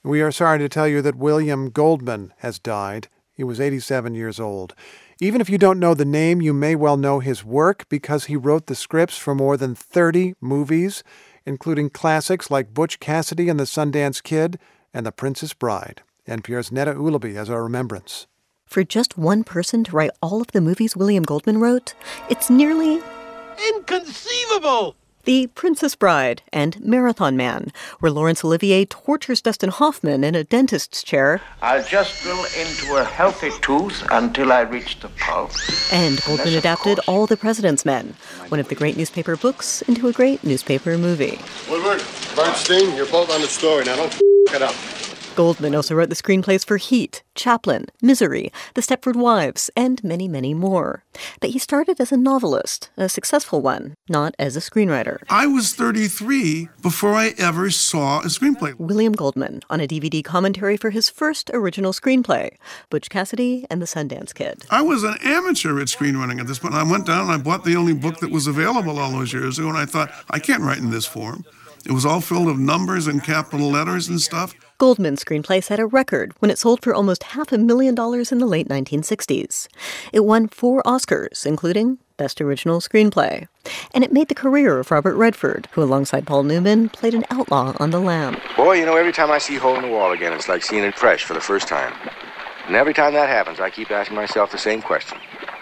We are sorry to tell you that William Goldman has died. He was 87 years old. Even if you don't know the name, you may well know his work because he wrote the scripts for more than 30 movies, including classics like Butch Cassidy and the Sundance Kid and The Princess Bride. NPR's Neda Ulaby has our remembrance. For just one person to write all of the movies William Goldman wrote, it's nearly inconceivable! The Princess Bride and Marathon Man, where Laurence Olivier tortures Dustin Hoffman in a dentist's chair. I'll just drill into a healthy tooth until I reach the pulp. And Goldman adapted All the President's Men, one of the great newspaper books, into a great newspaper movie. Woodward, Bernstein, you're both on the story. Now don't it up. Goldman also wrote the screenplays for Heat, Chaplin, Misery, The Stepford Wives, and many, many more. But he started as a novelist, a successful one, not as a screenwriter. I was 33 before I ever saw a screenplay. William Goldman on a DVD commentary for his first original screenplay, Butch Cassidy and the Sundance Kid. I was an amateur at screenwriting at this point. I went down and I bought the only book that was available all those years ago, and I thought, I can't write in this form. It was all filled with numbers and capital letters and stuff. Goldman's screenplay set a record when it sold for almost $500,000 in the late 1960s. It won 4 Oscars, including Best Original Screenplay. And it made the career of Robert Redford, who alongside Paul Newman played an outlaw on The Lamb. Boy, every time I see Hole in the Wall again, it's like seeing it fresh for the first time. And every time that happens, I keep asking myself the same question.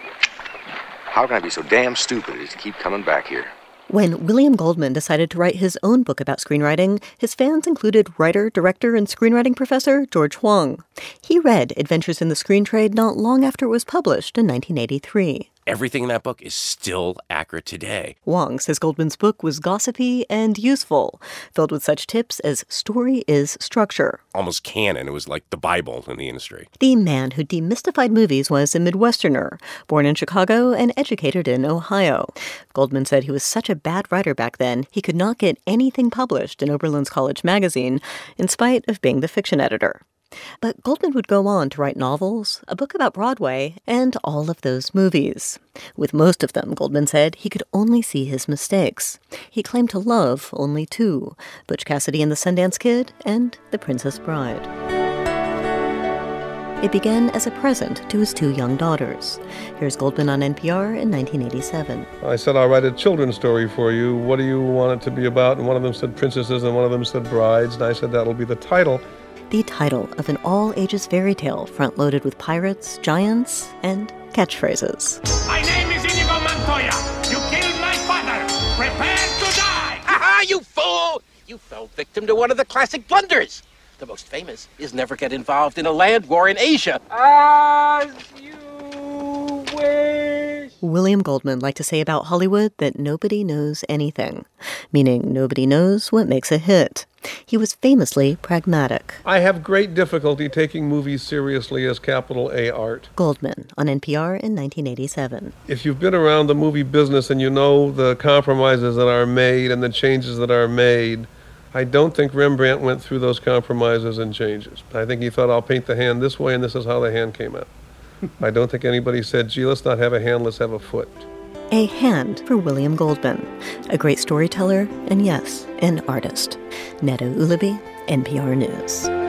How can I be so damn stupid as to keep coming back here? When William Goldman decided to write his own book about screenwriting, his fans included writer, director, and screenwriting professor George Huang. He read Adventures in the Screen Trade not long after it was published in 1983. Everything in that book is still accurate today. Huang says Goldman's book was gossipy and useful, filled with such tips as story is structure. Almost canon. It was like the Bible in the industry. The man who demystified movies was a Midwesterner, born in Chicago and educated in Ohio. Goldman said he was such a bad writer back then, he could not get anything published in Oberlin's College magazine, in spite of being the fiction editor. But Goldman would go on to write novels, a book about Broadway, and all of those movies. With most of them, Goldman said, he could only see his mistakes. He claimed to love only 2, Butch Cassidy and the Sundance Kid and The Princess Bride. It began as a present to his 2 young daughters. Here's Goldman on NPR in 1987. I said, I'll write a children's story for you. What do you want it to be about? And one of them said princesses and one of them said brides. And I said, that'll be the title. The title of an all-ages fairy tale front-loaded with pirates, giants, and catchphrases. My name is Inigo Montoya. You killed my father. Prepare to die. Ha-ha, you fool! You fell victim to one of the classic blunders. The most famous is never get involved in a land war in Asia. As you wish. William Goldman liked to say about Hollywood that nobody knows anything, meaning nobody knows what makes a hit. He was famously pragmatic. I have great difficulty taking movies seriously as capital A art. Goldman on NPR in 1987. If you've been around the movie business and you know the compromises that are made and the changes that are made, I don't think Rembrandt went through those compromises and changes. I think he thought, I'll paint the hand this way, and this is how the hand came out. I don't think anybody said, gee, let's not have a hand, let's have a foot. A hand for William Goldman, a great storyteller and, yes, an artist. Neda Ulaby, NPR News.